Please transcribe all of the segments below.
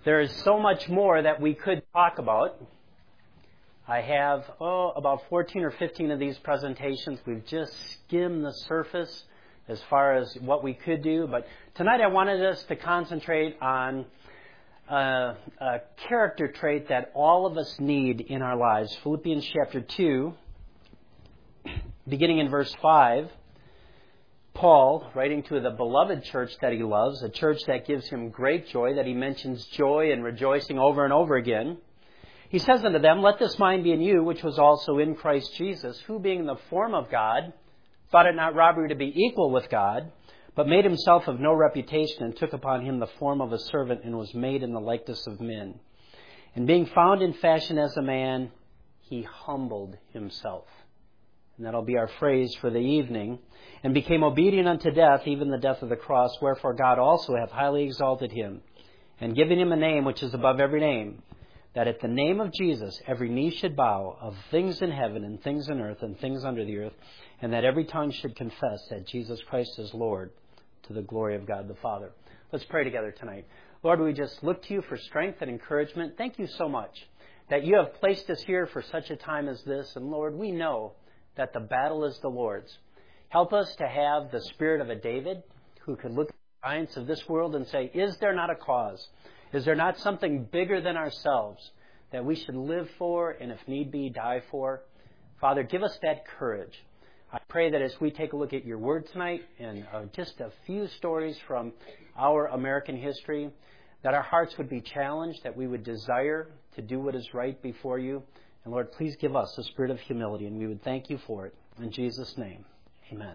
There is so much more that we could talk about. I have, about 14 or 15 of these presentations. We've just skimmed the surface as far as what we could do. But tonight I wanted us to concentrate on a character trait that all of us need in our lives. Philippians chapter 2, beginning in verse 5. Paul, writing to the beloved church that he loves, a church that gives him great joy, that he mentions joy and rejoicing over and over again. He says unto them, Let this mind be in you, which was also in Christ Jesus, who being in the form of God, thought it not robbery to be equal with God, but made himself of no reputation, and took upon him the form of a servant, and was made in the likeness of men. And being found in fashion as a man, he humbled himself. And that'll be our phrase for the evening. And became obedient unto death, even the death of the cross. Wherefore God also hath highly exalted him, and given him a name which is above every name, that at the name of Jesus every knee should bow, of things in heaven and things in earth and things under the earth, and that every tongue should confess that Jesus Christ is Lord, to the glory of God the Father. Let's pray together tonight. Lord, we just look to you for strength and encouragement. Thank you so much that you have placed us here for such a time as this. And Lord, we know that the battle is the Lord's. Help us to have the spirit of a David who could look at the giants of this world and say, is there not a cause? Is there not something bigger than ourselves that we should live for and, if need be, die for? Father, give us that courage. I pray that as we take a look at your word tonight and just a few stories from our American history, that our hearts would be challenged, that we would desire to do what is right before you. And Lord, please give us a spirit of humility, and we would thank you for it. In Jesus' name, amen.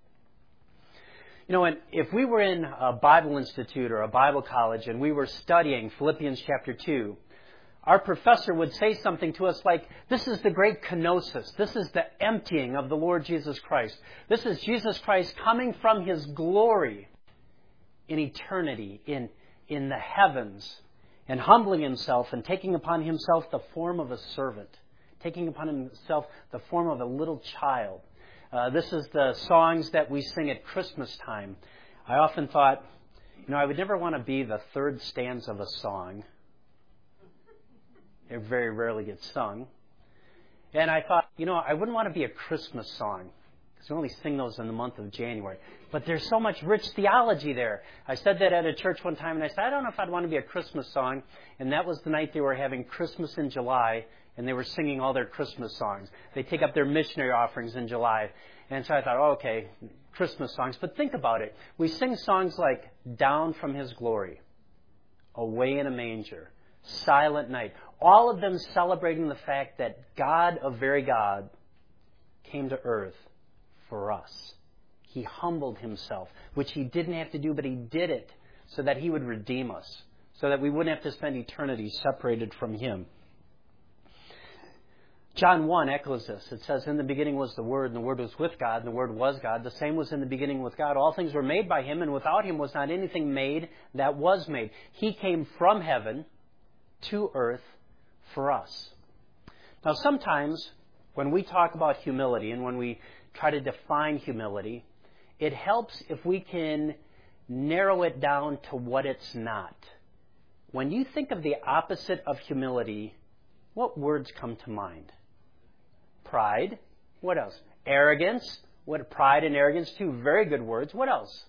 You know, if we were in a Bible Institute or a Bible college and we were studying Philippians chapter 2, our professor would say something to us like, this is the great kenosis. This is the emptying of the Lord Jesus Christ. This is Jesus Christ coming from his glory in eternity, in the heavens, and humbling himself and taking upon himself the form of a servant, taking upon himself the form of a little child. This is the songs that we sing at Christmas time. I often thought, I would never want to be the third stanza of a song. It very rarely gets sung. And I thought, I wouldn't want to be a Christmas song, because we only sing those in the month of January. But there's so much rich theology there. I said that at a church one time, and I said, I don't know if I'd want to be a Christmas song. And that was the night they were having Christmas in July, and they were singing all their Christmas songs. They take up their missionary offerings in July. And so I thought, okay, Christmas songs. But think about it. We sing songs like Down from His Glory, Away in a Manger, Silent Night. All of them celebrating the fact that God of very God came to earth for us. He humbled himself, which he didn't have to do, but he did it so that he would redeem us, so that we wouldn't have to spend eternity separated from him. John 1 echoes this. It says, in the beginning was the Word, and the Word was with God, and the Word was God. The same was in the beginning with God. All things were made by him, and without him was not anything made that was made. He came from heaven to earth for us. Now, sometimes when we talk about humility and when we try to define humility, it helps if we can narrow it down to what it's not. When you think of the opposite of humility, what words come to mind? Pride. What else? Arrogance. What? Pride and arrogance, two very good words. What else?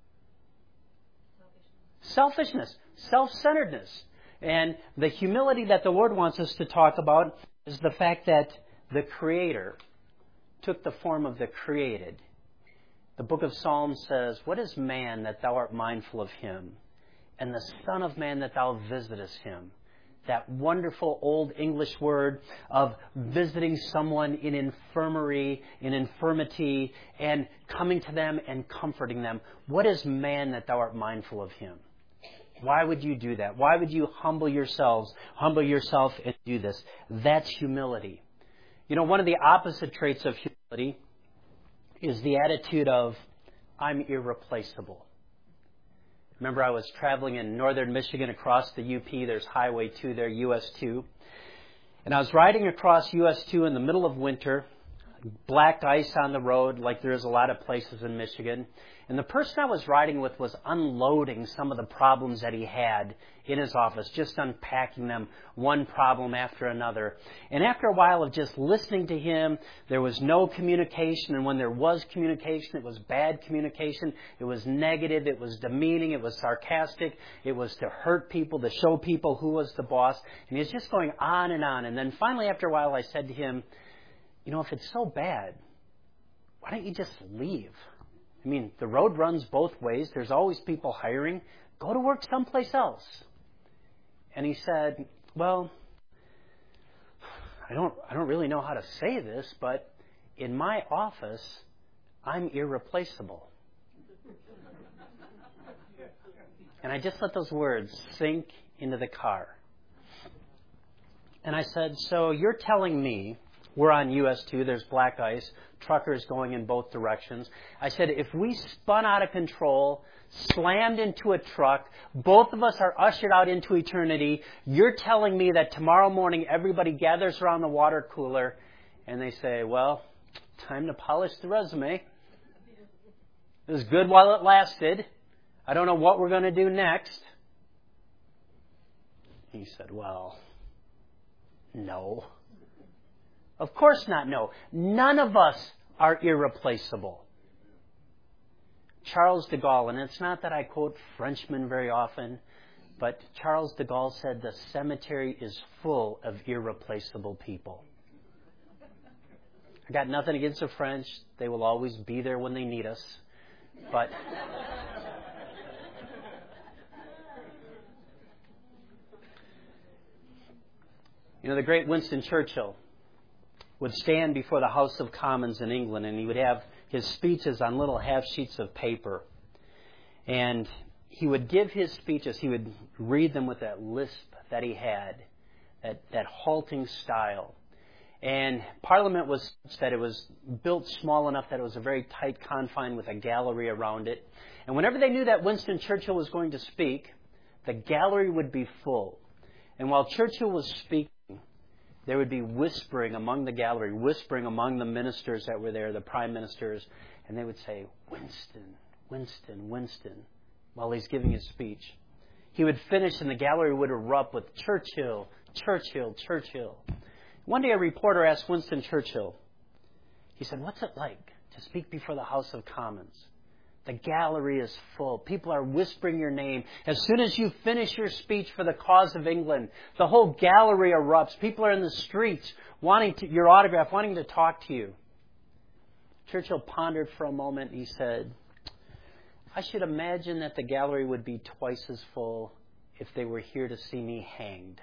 Selfishness. Self-centeredness. And the humility that the Lord wants us to talk about is the fact that the Creator took the form of the created. The book of Psalms says, what is man that thou art mindful of him? And the Son of Man that thou visitest him. That wonderful old English word of visiting someone in infirmary, in infirmity, and coming to them and comforting them. What is man that thou art mindful of him? Why would you do that? Why would you humble yourself and do this? That's humility. One of the opposite traits of humility is the attitude of, I'm irreplaceable. Remember, I was traveling in northern Michigan across the UP. There's Highway 2 there, US 2. And I was riding across US 2 in the middle of winter. black ice on the road like there is a lot of places in Michigan. And the person I was riding with was unloading some of the problems that he had in his office, just unpacking them, one problem after another. And after a while of just listening to him, there was no communication. And when there was communication, it was bad communication. It was negative. It was demeaning. It was sarcastic. It was to hurt people, to show people who was the boss. And he was just going on and on. And then finally, after a while, I said to him, you know, if it's so bad, why don't you just leave? I mean, the road runs both ways. There's always people hiring. Go to work someplace else. And he said, well, I don't really know how to say this, but in my office, I'm irreplaceable. And I just let those words sink into the car. And I said, so you're telling me, we're on US 2, there's black ice, truckers going in both directions. I said, if we spun out of control, slammed into a truck, both of us are ushered out into eternity, you're telling me that tomorrow morning everybody gathers around the water cooler and they say, well, time to polish the resume. It was good while it lasted. I don't know what we're going to do next. He said, well, no. Of course not, no. None of us are irreplaceable. Charles de Gaulle, and it's not that I quote Frenchmen very often, but Charles de Gaulle said the cemetery is full of irreplaceable people. I got nothing against the French. They will always be there when they need us. But you know, the great Winston Churchill would stand before the House of Commons in England, and he would have his speeches on little half sheets of paper. And he would give his speeches, he would read them with that lisp that he had, that halting style. And Parliament was such that it was built small enough that it was a very tight confine with a gallery around it. And whenever they knew that Winston Churchill was going to speak, the gallery would be full. And while Churchill was speaking, there would be whispering among the gallery, whispering among the ministers that were there, the prime ministers, and they would say, Winston, Winston, Winston, while he's giving his speech. He would finish and the gallery would erupt with Churchill, Churchill, Churchill. One day a reporter asked Winston Churchill, he said, what's it like to speak before the House of Commons? The gallery is full. People are whispering your name. As soon as you finish your speech for the cause of England, the whole gallery erupts. People are in the streets wanting your autograph, wanting to talk to you. Churchill pondered for a moment. He said, I should imagine that the gallery would be twice as full if they were here to see me hanged.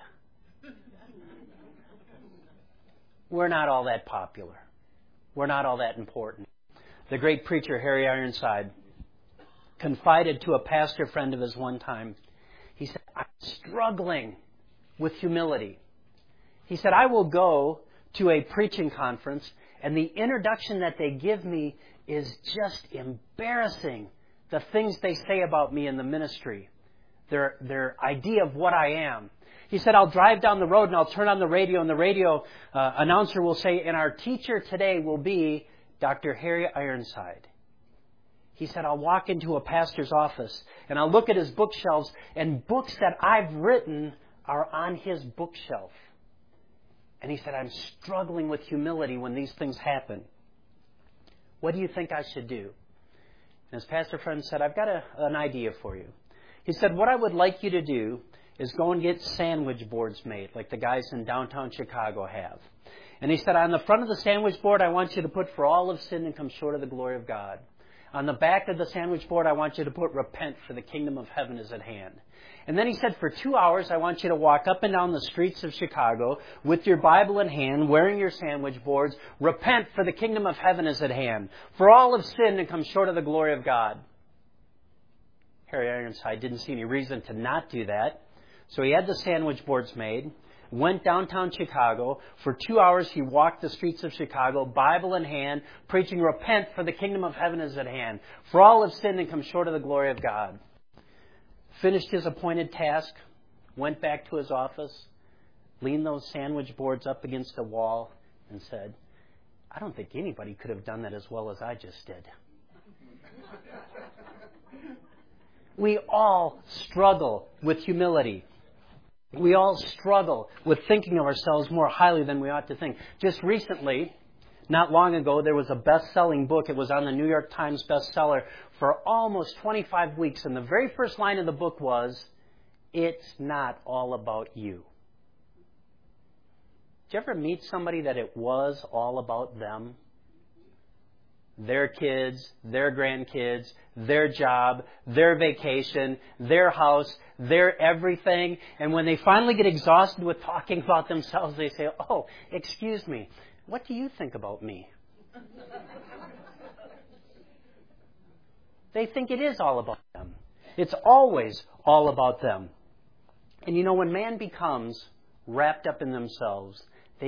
We're not all that popular. We're not all that important. The great preacher Harry Ironside confided to a pastor friend of his one time. He said, I'm struggling with humility. He said, I will go to a preaching conference and the introduction that they give me is just embarrassing. The things they say about me in the ministry, their idea of what I am. He said, I'll drive down the road and I'll turn on the radio and the radio announcer will say, and our teacher today will be Dr. Harry Ironside. He said, I'll walk into a pastor's office and I'll look at his bookshelves and books that I've written are on his bookshelf. And he said, I'm struggling with humility when these things happen. What do you think I should do? And his pastor friend said, I've got an idea for you. He said, what I would like you to do is go and get sandwich boards made like the guys in downtown Chicago have. And he said, on the front of the sandwich board, I want you to put, for all have sinned and come short of the glory of God. On the back of the sandwich board, I want you to put, repent, for the kingdom of heaven is at hand. And then he said, for 2 hours, I want you to walk up and down the streets of Chicago with your Bible in hand, wearing your sandwich boards, repent, for the kingdom of heaven is at hand. For all have sinned and come short of the glory of God. Harry Ironside didn't see any reason to not do that. So he had the sandwich boards made, went downtown Chicago. For 2 hours, he walked the streets of Chicago, Bible in hand, preaching, repent, for the kingdom of heaven is at hand. For all have sinned and come short of the glory of God. Finished his appointed task, went back to his office, leaned those sandwich boards up against a wall, and said, I don't think anybody could have done that as well as I just did. We all struggle with humility. We all struggle with thinking of ourselves more highly than we ought to think. Just recently, not long ago, there was a best-selling book. It was on the New York Times bestseller for almost 25 weeks. And the very first line of the book was, "It's not all about you." Did you ever meet somebody that it was all about them? Their kids, their grandkids, their job, their vacation, their house, their everything. And when they finally get exhausted with talking about themselves, they say, "Oh, excuse me, what do you think about me?" They think it is all about them. It's always all about them. And you know, when man becomes wrapped up in themselves, they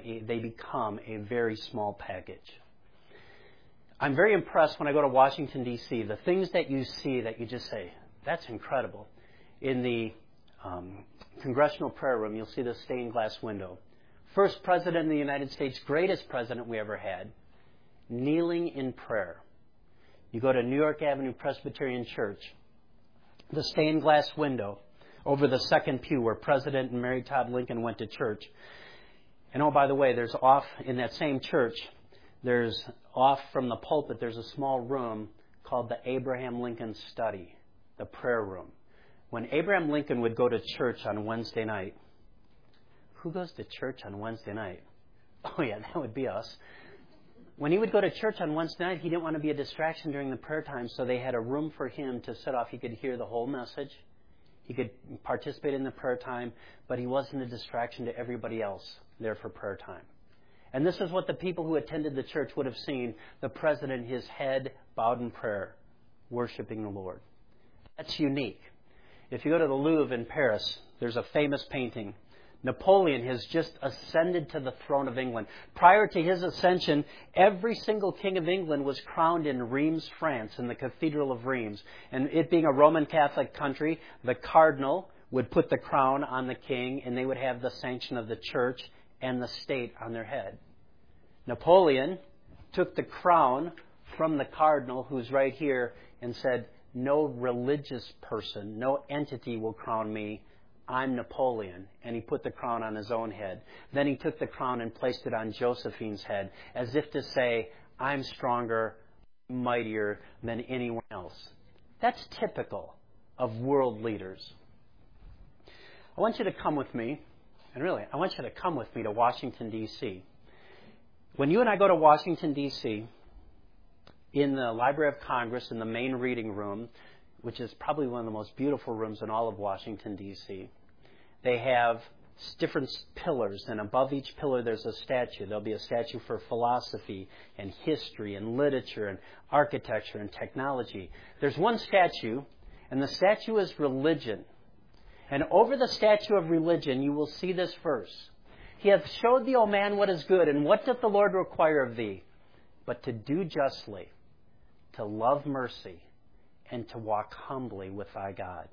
become a very small package. I'm very impressed when I go to Washington, D.C., the things that you see that you just say, that's incredible. In the Congressional Prayer Room, you'll see the stained glass window. First president of the United States, greatest president we ever had, kneeling in prayer. You go to New York Avenue Presbyterian Church, the stained glass window over the second pew where President and Mary Todd Lincoln went to church. And oh, by the way, there's off in that same church, there's off from the pulpit, there's a small room called the Abraham Lincoln Study, the prayer room. When Abraham Lincoln would go to church on Wednesday night, who goes to church on Wednesday night? Oh yeah, that would be us. When he would go to church on Wednesday night, he didn't want to be a distraction during the prayer time, so they had a room for him to sit off. He could hear the whole message. He could participate in the prayer time, but he wasn't a distraction to everybody else there for prayer time. And this is what the people who attended the church would have seen, the president, his head bowed in prayer, worshiping the Lord. That's unique. If you go to the Louvre in Paris, there's a famous painting. Napoleon has just ascended to the throne of England. Prior to his ascension, every single king of England was crowned in Reims, France, in the Cathedral of Reims. And it being a Roman Catholic country, the cardinal would put the crown on the king, and they would have the sanction of the church and the state on their head. Napoleon took the crown from the cardinal, who's right here, and said, "No religious person, no entity will crown me. I'm Napoleon." And he put the crown on his own head. Then he took the crown and placed it on Josephine's head, as if to say, "I'm stronger, mightier than anyone else." That's typical of world leaders. I want you to come with me, and really, I want you to come with me to Washington, D.C. When you and I go to Washington, D.C., in the Library of Congress, in the main reading room, which is probably one of the most beautiful rooms in all of Washington, D.C., they have different pillars, and above each pillar there's a statue. There'll be a statue for philosophy and history and literature and architecture and technology. There's one statue, and the statue is religion. And over the statue of religion, you will see this verse. "He hath showed thee, O man, what is good, and what doth the Lord require of thee? But to do justly, to love mercy, and to walk humbly with thy God."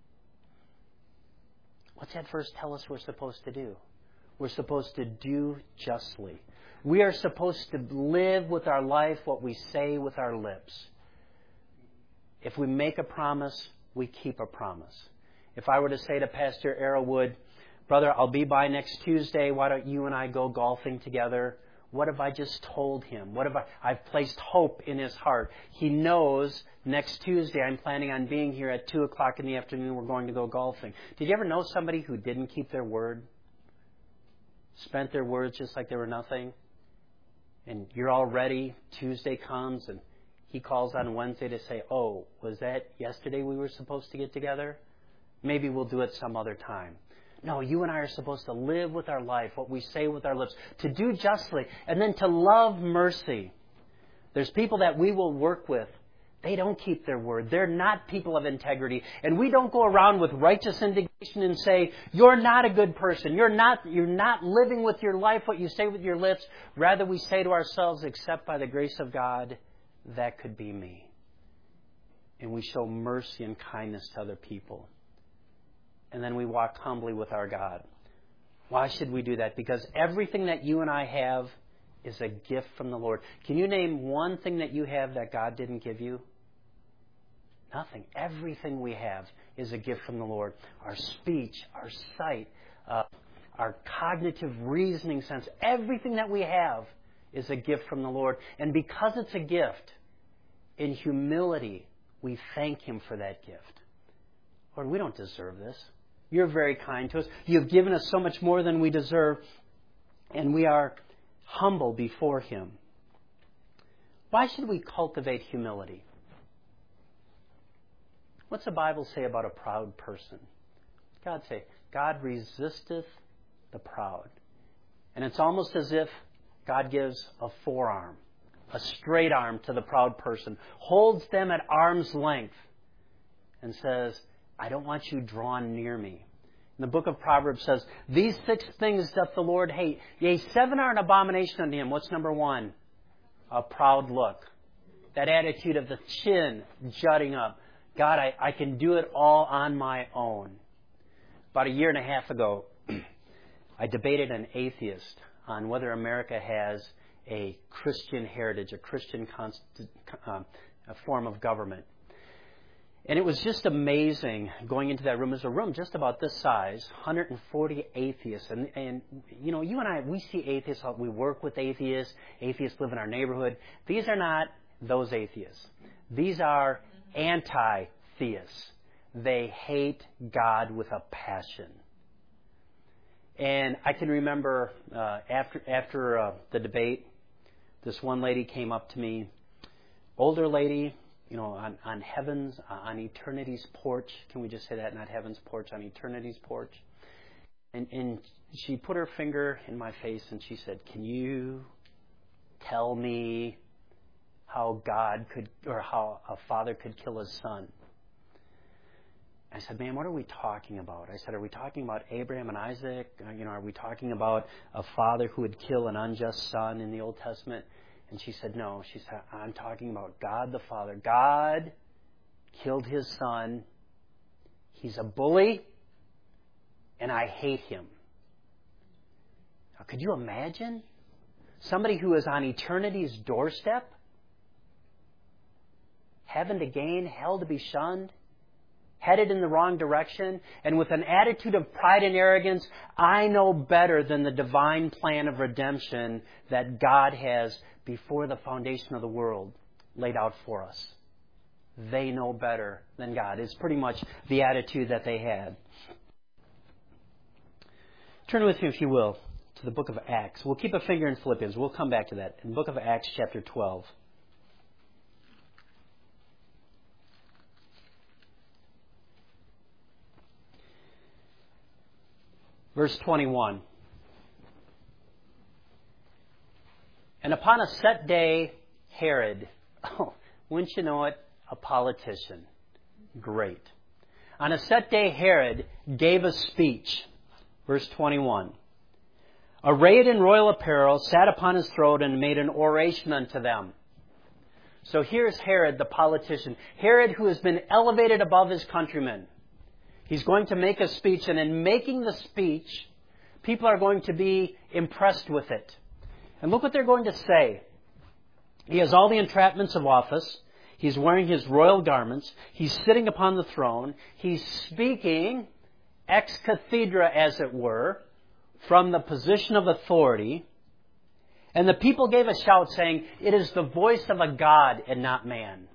What's that verse tell us we're supposed to do? We're supposed to do justly. We are supposed to live with our life what we say with our lips. If we make a promise, we keep a promise. If I were to say to Pastor Arrowwood, "Brother, I'll be by next Tuesday. Why don't you and I go golfing together?" What have I just told him? What have I've placed hope in his heart. He knows next Tuesday I'm planning on being here at 2 o'clock in the afternoon. We're going to go golfing. Did you ever know somebody who didn't keep their word? Spent their words just like they were nothing? And you're all ready. Tuesday comes and he calls on Wednesday to say, "Oh, was that yesterday we were supposed to get together? Maybe we'll do it some other time." No, you and I are supposed to live with our life, what we say with our lips, to do justly, and then to love mercy. There's people that we will work with. They don't keep their word. They're not people of integrity. And we don't go around with righteous indignation and say, "You're not a good person. You're not living with your life what you say with your lips." Rather, we say to ourselves, "Except by the grace of God, that could be me." And we show mercy and kindness to other people. And then we walk humbly with our God. Why should we do that? Because everything that you and I have is a gift from the Lord. Can you name one thing that you have that God didn't give you? Nothing. Everything we have is a gift from the Lord. Our speech, our sight, our cognitive reasoning sense, everything that we have is a gift from the Lord. And because it's a gift, in humility, we thank Him for that gift. Lord, we don't deserve this. You're very kind to us. You've given us so much more than we deserve, and we are humble before Him. Why should we cultivate humility? What's the Bible say about a proud person? God say, God resisteth the proud. And it's almost as if God gives a forearm, a straight arm to the proud person, holds them at arm's length, and says, I don't want you drawn near me. And the book of Proverbs says, these 6 things doth the Lord hate. Yea, 7 are an abomination unto Him. What's number 1? A proud look. That attitude of the chin jutting up. God, I can do it all on my own. About a year and a half ago, I debated an atheist on whether America has a Christian heritage, a Christian a form of government. And it was just amazing going into that room. It was a room just about this size, 140 atheists. And you know, you and I, we see atheists, we work with atheists. Atheists live in our neighborhood. These are not those atheists. These are anti-theists. They hate God with a passion. And I can remember after the debate, this one lady came up to me, older lady, you know, on heaven's, on eternity's porch. Can we just say that? Not heaven's porch, on eternity's porch. And she put her finger in my face and she said, can you tell me how God could, or how a father could kill his son? I said, ma'am, what are we talking about? I said, are we talking about Abraham and Isaac? You know, are we talking about a father who would kill an unjust son in the Old Testament? And she said, no. She said, I'm talking about God the Father. God killed His son. He's a bully, and I hate him. Now, could you imagine somebody who is on eternity's doorstep, heaven to gain, hell to be shunned, headed in the wrong direction, and with an attitude of pride and arrogance, I know better than the divine plan of redemption that God has before the foundation of the world laid out for us. They know better than God. It's pretty much the attitude that they had. Turn with me, if you will, to the book of Acts. We'll keep a finger in Philippians. We'll come back to that. In the book of Acts, chapter 12. Verse 21. And upon a set day, Herod, wouldn't you know it, a politician. Great. On a set day, Herod gave a speech. Verse 21. Arrayed in royal apparel, sat upon his throne and made an oration unto them. So here's Herod, the politician. Herod, who has been elevated above his countrymen. He's going to make a speech, and in making the speech, people are going to be impressed with it. And look what they're going to say. He has all the entrapments of office. He's wearing his royal garments. He's sitting upon the throne. He's speaking ex cathedra, as it were, from the position of authority. And the people gave a shout saying, it is the voice of a God and not man.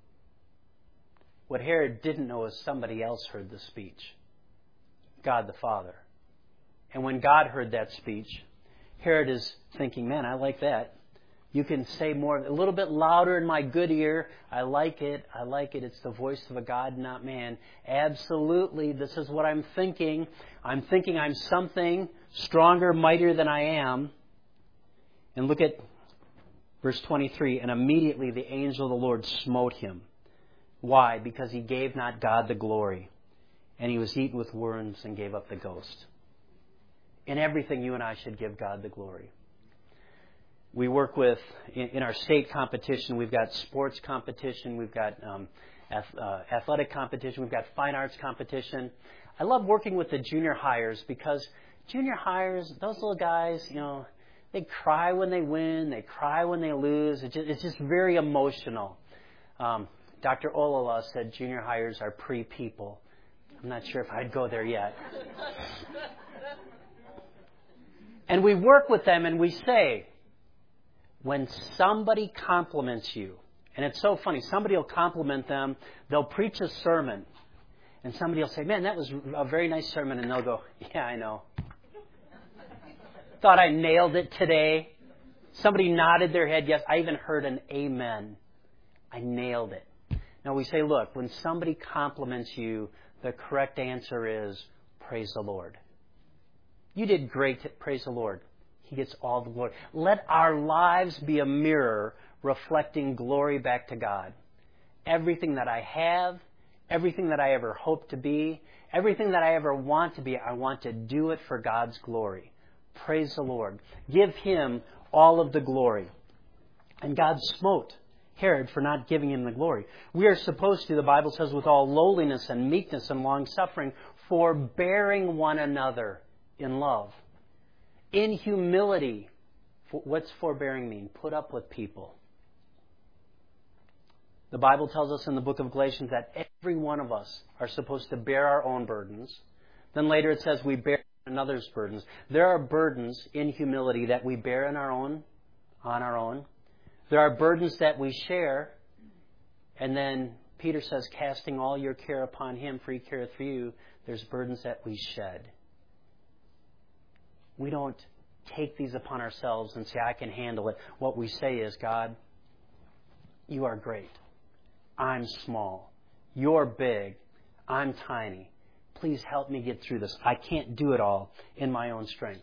What Herod didn't know is somebody else heard the speech. God the Father. And when God heard that speech, Herod is thinking, man, I like that. You can say more, a little bit louder in my good ear. I like it. I like it. It's the voice of a God, not man. Absolutely. This is what I'm thinking. I'm thinking I'm something stronger, mightier than I am. And look at verse 23. And immediately the angel of the Lord smote him. Why? Because he gave not God the glory. And he was eaten with worms and gave up the ghost. In everything, you and I should give God the glory. We work with, in our state competition, we've got sports competition, we've got athletic competition, we've got fine arts competition. I love working with the junior hires because junior hires, those little guys, you know, They cry when they win. They cry when they lose. It's just very emotional. Dr. Olala said junior hires are pre-people. I'm not sure if I'd go there yet. And we work with them and we say, when somebody compliments you, and it's so funny, somebody will compliment them, they'll preach a sermon, and somebody will say, man, that was a very nice sermon, and they'll go, yeah, I know. Thought I nailed it today. Somebody nodded their head, yes, I even heard an amen. I nailed it. Now we say, look, when somebody compliments you, the correct answer is, praise the Lord. You did great, praise the Lord. He gets all the glory. Let our lives be a mirror reflecting glory back to God. Everything that I have, everything that I ever hope to be, everything that I ever want to be, I want to do it for God's glory. Praise the Lord. Give Him all of the glory. And God smote Herod for not giving him the glory. We are supposed to, the Bible says, with all lowliness and meekness and long-suffering, forbearing one another in love. In humility. What's forbearing mean? Put up with people. The Bible tells us in the book of Galatians that every one of us are supposed to bear our own burdens. Then later it says we bear another's burdens. There are burdens in humility that we bear on our own. There are burdens that we share. And then Peter says, casting all your care upon Him, for He careth for you. There's burdens that we shed. We don't take these upon ourselves and say, I can handle it. What we say is, God, You are great. I'm small. You're big. I'm tiny. Please help me get through this. I can't do it all in my own strength.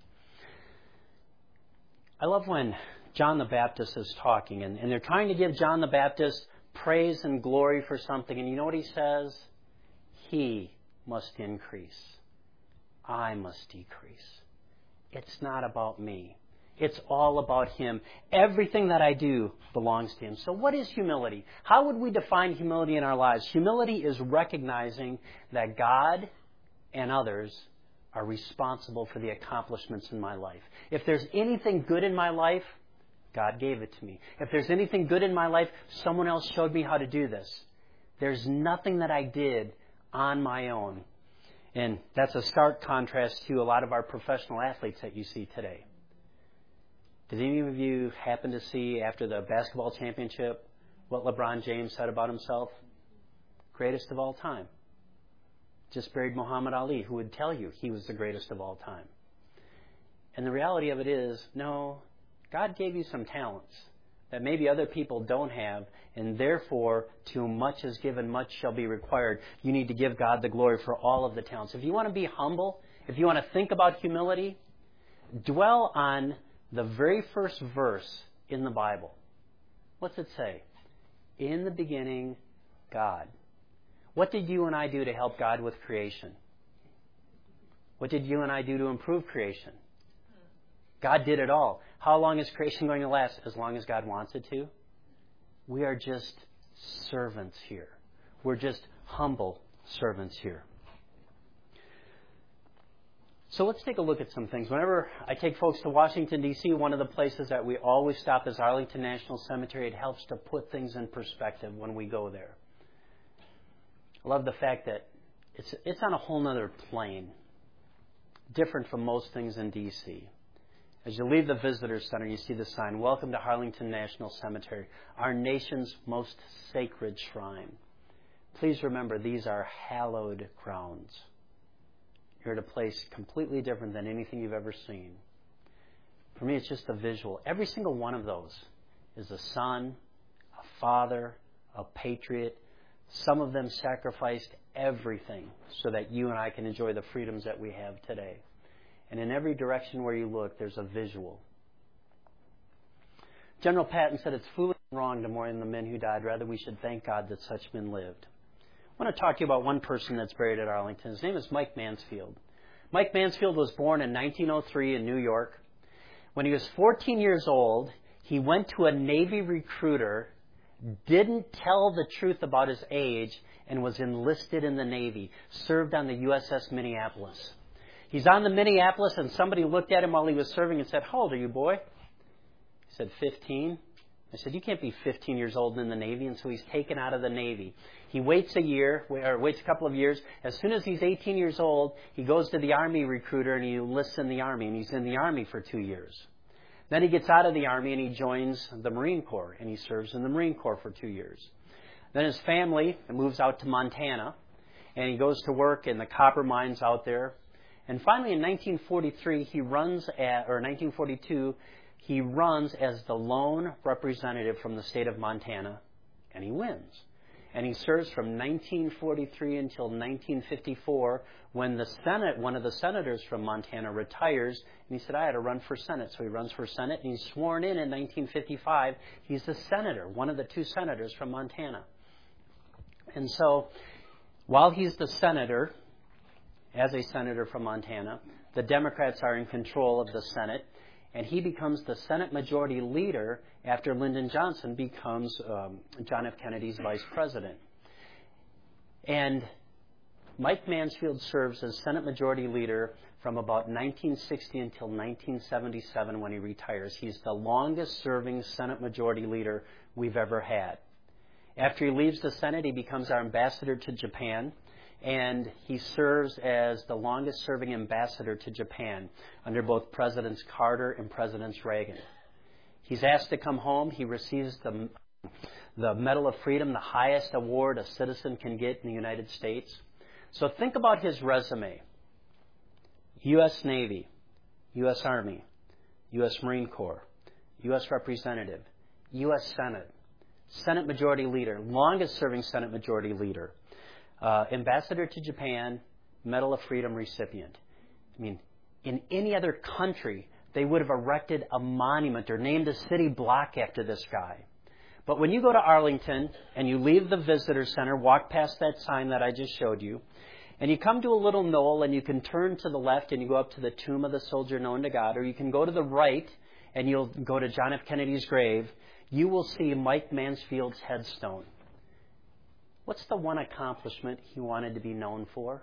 I love when John the Baptist is talking, and they're trying to give John the Baptist praise and glory for something. And you know what he says? He must increase. I must decrease. It's not about me. It's all about Him. Everything that I do belongs to Him. So what is humility? How would we define humility in our lives? Humility is recognizing that God and others are responsible for the accomplishments in my life. If there's anything good in my life, God gave it to me. If there's anything good in my life, someone else showed me how to do this. There's nothing that I did on my own. And that's a stark contrast to a lot of our professional athletes that you see today. Did any of you happen to see, after the basketball championship, what LeBron James said about himself? Greatest of all time. Just buried Muhammad Ali, who would tell you he was the greatest of all time. And the reality of it is, no, God gave you some talents that maybe other people don't have, and therefore, to whom much is given, much shall be required. You need to give God the glory for all of the talents. If you want to be humble, if you want to think about humility, dwell on the very first verse in the Bible. What's it say? In the beginning, God. What did you and I do to help God with creation? What did you and I do to improve creation? God did it all. How long is creation going to last? As long as God wants it to. We are just servants here. We're just humble servants here. So let's take a look at some things. Whenever I take folks to Washington, D.C., one of the places that we always stop is Arlington National Cemetery. It helps to put things in perspective when we go there. I love the fact that it's on a whole other plane, different from most things in D.C. As you leave the visitor center, you see the sign, Welcome to Arlington National Cemetery, our nation's most sacred shrine. Please remember, these are hallowed grounds. You're at a place completely different than anything you've ever seen. For me, it's just a visual. Every single one of those is a son, a father, a patriot. Some of them sacrificed everything so that you and I can enjoy the freedoms that we have today. And in every direction where you look, there's a visual. General Patton said it's foolish and wrong to mourn the men who died. Rather, we should thank God that such men lived. I want to talk to you about one person that's buried at Arlington. His name is Mike Mansfield. Mike Mansfield was born in 1903 in New York. When he was 14 years old, he went to a Navy recruiter, didn't tell the truth about his age, and was enlisted in the Navy, served on the USS Minneapolis. He's on the Minneapolis, and somebody looked at him while he was serving and said, "How old are you, boy?" He said, 15. I said, "You can't be 15 years old in the Navy." And so he's taken out of the Navy. He waits a couple of years. As soon as he's 18 years old, he goes to the Army recruiter and he enlists in the Army. And he's in the Army for 2 years. Then he gets out of the Army and he joins the Marine Corps. And he serves in the Marine Corps for 2 years. Then his family moves out to Montana. And he goes to work in the copper mines out there. And finally in 1942, he runs as the lone representative from the state of Montana, and he wins. And he serves from 1943 until 1954, when one of the senators from Montana retires, and he said, "I had to run for Senate." So he runs for Senate, and he's sworn in 1955. He's a senator, one of the 2 senators from Montana. And so, while he's the senator, as a senator from Montana, the Democrats are in control of the Senate. And he becomes the Senate Majority Leader after Lyndon Johnson becomes John F. Kennedy's Vice President. And Mike Mansfield serves as Senate Majority Leader from about 1960 until 1977 when he retires. He's the longest serving Senate Majority Leader we've ever had. After he leaves the Senate, he becomes our ambassador to Japan. And he serves as the longest-serving ambassador to Japan under both Presidents Carter and Presidents Reagan. He's asked to come home. He receives the Medal of Freedom, the highest award a citizen can get in the United States. So think about his resume. U.S. Navy, U.S. Army, U.S. Marine Corps, U.S. Representative, U.S. Senate, Senate Majority Leader, longest-serving Senate Majority Leader. Ambassador to Japan, Medal of Freedom recipient. I mean, in any other country, they would have erected a monument or named a city block after this guy. But when you go to Arlington and you leave the visitor center, walk past that sign that I just showed you, and you come to a little knoll and you can turn to the left and you go up to the tomb of the soldier known to God, or you can go to the right and you'll go to John F. Kennedy's grave, you will see Mike Mansfield's headstone. What's the one accomplishment he wanted to be known for?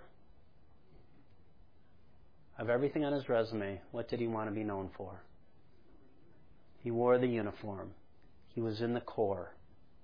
Of everything on his resume, what did he want to be known for? He wore the uniform. He was in the Corps.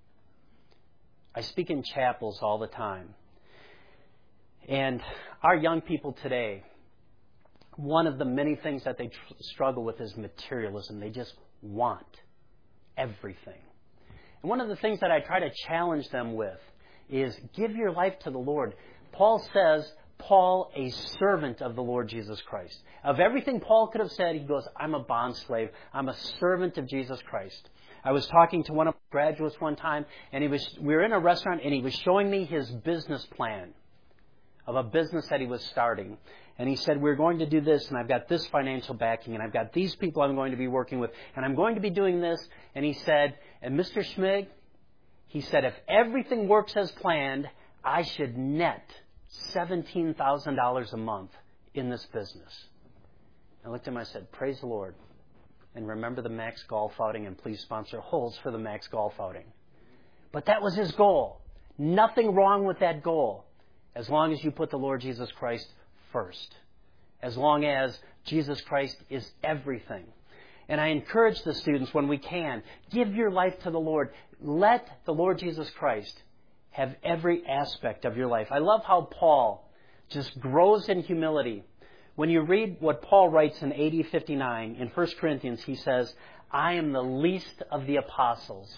I speak in chapels all the time. And our young people today, one of the many things that they struggle with is materialism. They just want everything. And one of the things that I try to challenge them with is give your life to the Lord. Paul says, Paul, a servant of the Lord Jesus Christ. Of everything Paul could have said, he goes, I'm a bondslave. I'm a servant of Jesus Christ. I was talking to one of my graduates one time, and we were in a restaurant, and he was showing me his business plan of a business that he was starting. And he said, we're going to do this, and I've got this financial backing, and I've got these people I'm going to be working with, and I'm going to be doing this. And he said, and Mr. Schmig, he said, if everything works as planned, I should net $17,000 a month in this business. I looked at him and I said, praise the Lord. And remember the Max Golf outing, and please sponsor holes for the Max Golf outing. But that was his goal. Nothing wrong with that goal, as long as you put the Lord Jesus Christ first. As long as Jesus Christ is everything. And I encourage the students, when we can, give your life to the Lord. Let the Lord Jesus Christ have every aspect of your life. I love how Paul just grows in humility. When you read what Paul writes in AD 59, in 1 Corinthians, he says, I am the least of the apostles.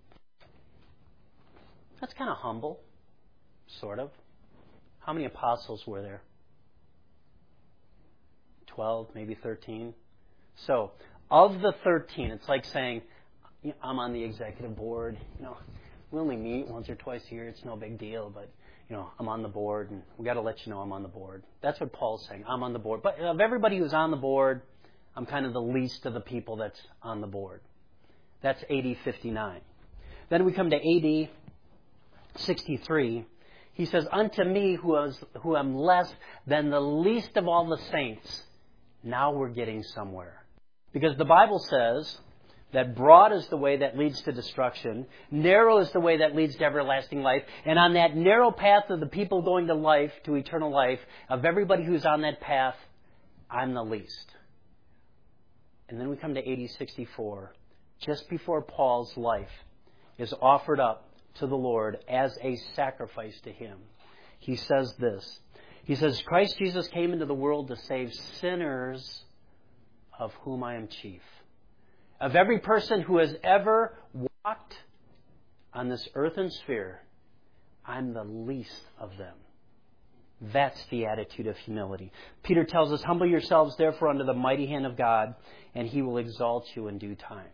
That's kind of humble, sort of. How many apostles were there? 12, maybe 13. So, of the 13, it's like saying, I'm on the executive board. We only meet once or twice a year. It's no big deal, but I'm on the board, and we got to let you know I'm on the board. That's what Paul's saying. I'm on the board. But of everybody who's on the board, I'm kind of the least of the people that's on the board. That's AD 59. Then we come to AD 63. He says, unto me who am less than the least of all the saints. Now we're getting somewhere. Because the Bible says that broad is the way that leads to destruction, narrow is the way that leads to everlasting life, and on that narrow path of the people going to life, to eternal life, of everybody who's on that path, I'm the least. And then we come to AD 64, just before Paul's life is offered up to the Lord as a sacrifice to Him. He says this. He says, Christ Jesus came into the world to save sinners, of whom I am chief. Of every person who has ever walked on this earthen sphere, I'm the least of them. That's the attitude of humility. Peter tells us, humble yourselves therefore under the mighty hand of God, and He will exalt you in due time.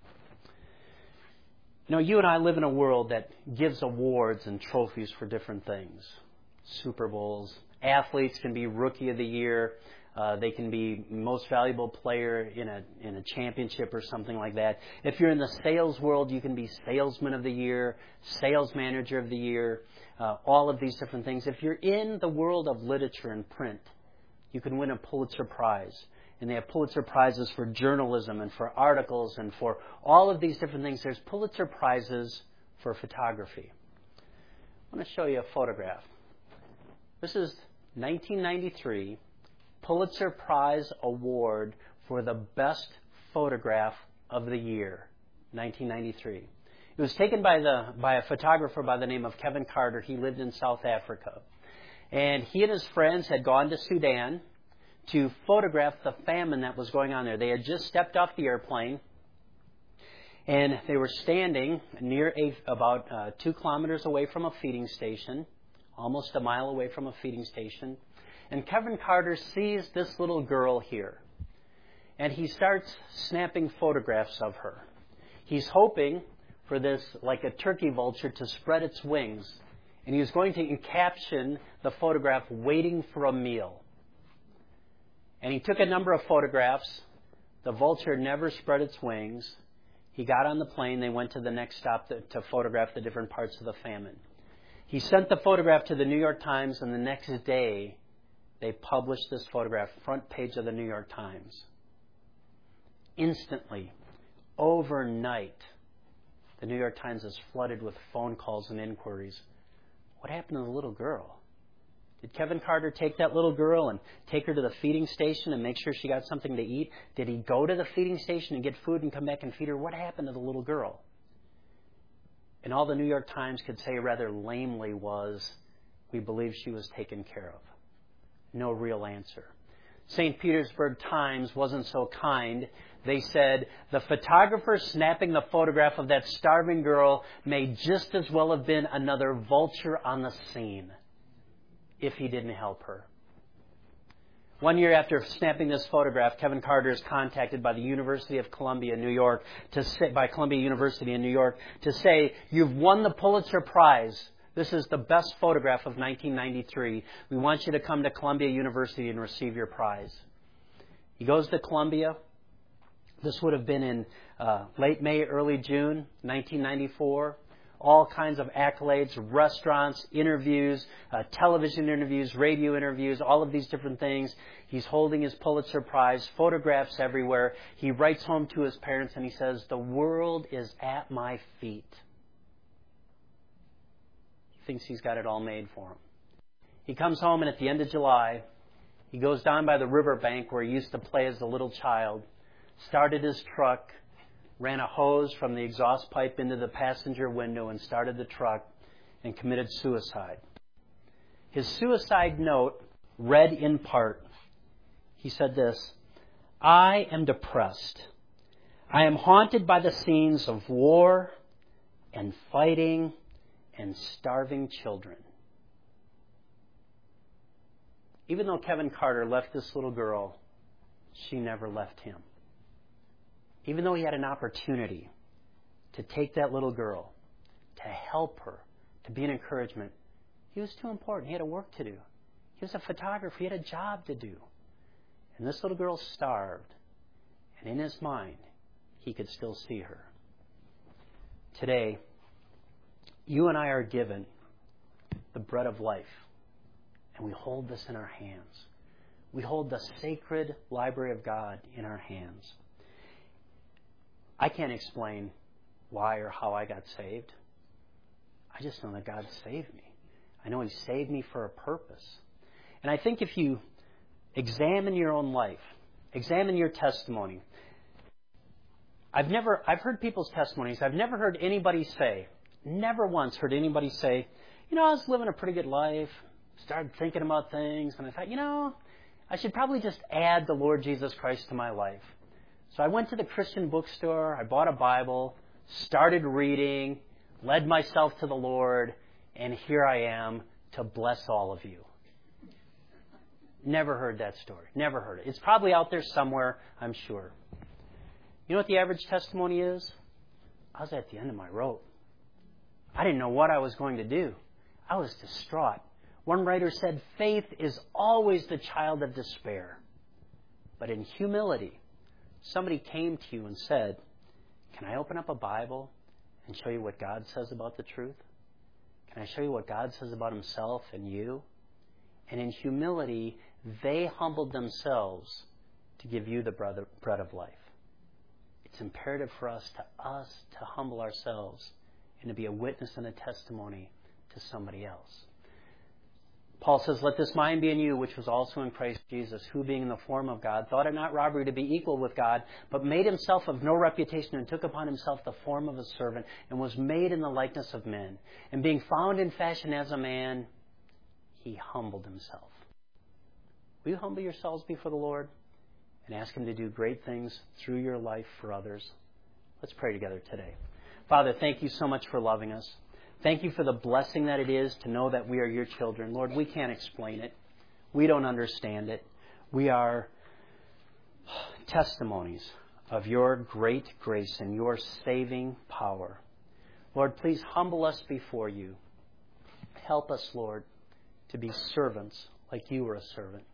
You know, you and I live in a world that gives awards and trophies for different things. Super Bowls. Athletes can be Rookie of the Year. They can be most valuable player in a championship or something like that. If you're in the sales world, you can be Salesman of the Year, Sales Manager of the Year, all of these different things. If you're in the world of literature and print, you can win a Pulitzer Prize. And they have Pulitzer Prizes for journalism and for articles and for all of these different things. There's Pulitzer Prizes for photography. I want to show you a photograph. This is 1993 Pulitzer Prize Award for the best photograph of the year, 1993. It was taken by a photographer by the name of Kevin Carter. He lived in South Africa. And he and his friends had gone to Sudan to photograph the famine that was going on there. They had just stepped off the airplane, and they were standing near about 2 kilometers away from a feeding station, almost a mile away from a feeding station. And Kevin Carter sees this little girl here, and he starts snapping photographs of her. He's hoping for this, like a turkey vulture, to spread its wings, and he was going to caption the photograph, waiting for a meal. And he took a number of photographs. The vulture never spread its wings. He got on the plane. They went to the next stop to photograph the different parts of the famine. He sent the photograph to the New York Times, and the next day they published this photograph, front page of the New York Times. Instantly, overnight, the New York Times is flooded with phone calls and inquiries. What happened to the little girl? Did Kevin Carter take that little girl and take her to the feeding station and make sure she got something to eat? Did he go to the feeding station and get food and come back and feed her? What happened to the little girl? And all the New York Times could say rather lamely was, we believe she was taken care of. No real answer. St. Petersburg Times wasn't so kind. They said, the photographer snapping the photograph of that starving girl may just as well have been another vulture on the scene if he didn't help her. 1 year after snapping this photograph, Kevin Carter is contacted by the University of Columbia, New York, by Columbia University in New York, to say, you've won the Pulitzer Prize. This is the best photograph of 1993. We want you to come to Columbia University and receive your prize. He goes to Columbia. This would have been in late May, early June, 1994. All kinds of accolades, restaurants, interviews, television interviews, radio interviews, all of these different things. He's holding his Pulitzer Prize, photographs everywhere. He writes home to his parents and he says, the world is at my feet. He thinks he's got it all made for him. He comes home, and at the end of July, he goes down by the riverbank where he used to play as a little child, started his truck, ran a hose from the exhaust pipe into the passenger window and started the truck and committed suicide. His suicide note read in part, he said this, I am depressed. I am haunted by the scenes of war and fighting and starving children. Even though Kevin Carter left this little girl, she never left him. Even though he had an opportunity to take that little girl, to help her, to be an encouragement, he was too important. He had work to do. He was a photographer. He had a job to do. And this little girl starved. And in his mind, he could still see her. Today, you and I are given the bread of life. And we hold this in our hands. We hold the sacred library of God in our hands. I can't explain why or how I got saved. I just know that God saved me. I know He saved me for a purpose. And I think if you Examine your own life. Examine your testimony. I've heard people's testimonies. I've never heard anybody say, never once heard anybody say, I was living a pretty good life, started thinking about things, and I thought, I should probably just add the Lord Jesus Christ to my life. So I went to the Christian bookstore, I bought a Bible, started reading, led myself to the Lord, and here I am to bless all of you. Never heard that story. Never heard it. It's probably out there somewhere, I'm sure. You know what the average testimony is? I was at the end of my rope. I didn't know what I was going to do. I was distraught. One writer said, faith is always the child of despair. But in humility, somebody came to you and said, can I open up a Bible and show you what God says about the truth? Can I show you what God says about Himself and you? And in humility, they humbled themselves to give you the bread of life. It's imperative for us to humble ourselves and to be a witness and a testimony to somebody else. Paul says, let this mind be in you, which was also in Christ Jesus, who being in the form of God, thought it not robbery to be equal with God, but made himself of no reputation, and took upon himself the form of a servant, and was made in the likeness of men. And being found in fashion as a man, he humbled himself. Will you humble yourselves before the Lord and ask Him to do great things through your life for others? Let's pray together today. Father, thank you so much for loving us. Thank you for the blessing that it is to know that we are your children. Lord, we can't explain it. We don't understand it. We are testimonies of your great grace and your saving power. Lord, please humble us before you. Help us, Lord, to be servants like you were a servant.